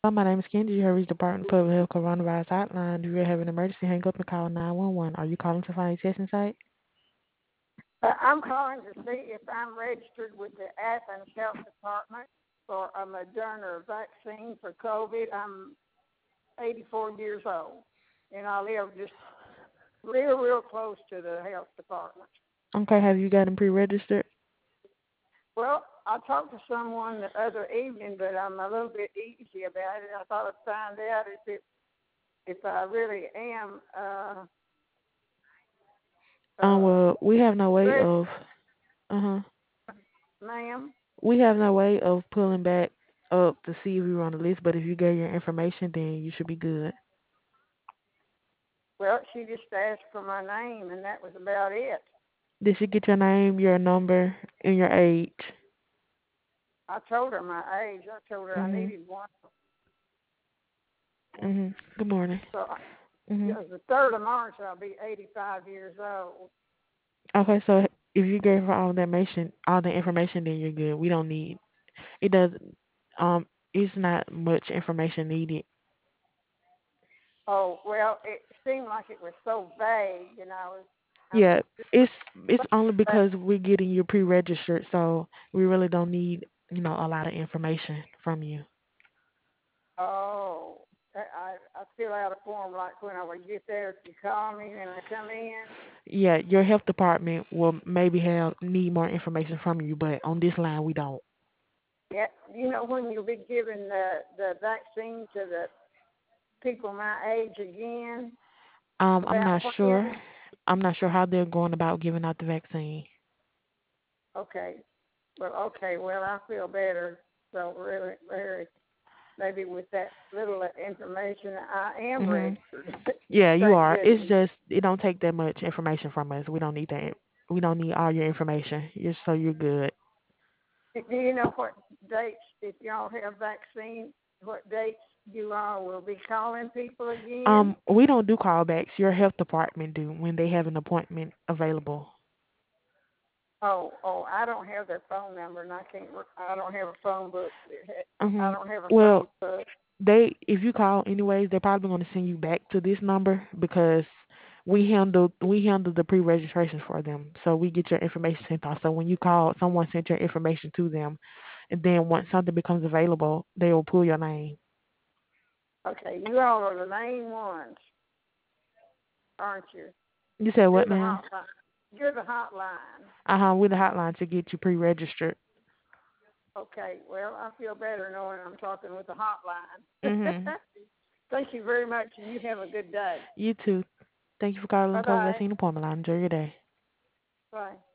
My name is Candy. You have reached the Department of Public Health Coronavirus Hotline. If you have an emergency, hang up and call 911. Are you calling to find a testing site? I'm calling to see if I'm registered with the Athens Health Department for a Moderna vaccine for COVID. I'm 84 years old, and I live just real close to the health department. Okay, have you gotten pre-registered? Well, I talked to someone the other evening, but I'm a little bit easy about it. I thought I'd find out if I really am Well, we have no way registered, of, uh-huh, ma'am. we have no way of pulling back up to see if you're on the list, but if you gave your information, then you should be good. Well, she just asked for my name, and that was about it. Did she get your name, your number, and your age? I told her my age. I told her I Mhm. needed one. Mhm. Good morning. So Mhm. the 3rd of March, I'll be 85 years old. Okay, so if you gave her all the information, then you're good. We don't need it. Does it's not much information needed. Oh, well, it seemed like it was so vague, and I'm Yeah, just it's only like, because we're getting you pre-registered, so we really don't need a lot of information from you. oh, I fill out a form like when I would get there. If you call me and I come in. Yeah, your health department will maybe have need more information from you, but on this line we don't. Yeah, when you'll be giving the vaccine to the people my age again. I'm About not when? sure. I'm not sure how they're going about giving out the vaccine. Okay. Well, okay. Well, I feel better. So really, very maybe with that little information, I am Mhm. registered. Yeah, you Thank are. It's goodness. just it don't take that much information from us. We don't need that. We don't need all your information. You're good. Do you know what dates, if y'all have vaccine, what dates you all will be calling people again? We don't do callbacks. Your health department do when they have an appointment available. Oh, I don't have their phone number, and I don't have a phone book. I Mhm. don't have a phone Well, book. if you call anyways, they're probably going to send you back to this number because we handle the pre-registration for them. So we get your information sent off. So when you call, someone sent your information to them, and then once something becomes available, they will pull your name. Okay, you all are the main ones, aren't you? You said You're what, the ma'am? hotline. You're the hotline. We're the hotline to get you pre-registered. Okay, well, I feel better knowing I'm talking with the hotline. Mhm. Thank you very much, and you have a good day. You too. Thank you for calling the COVID Bye-bye. vaccine appointment line. Enjoy your day. Bye.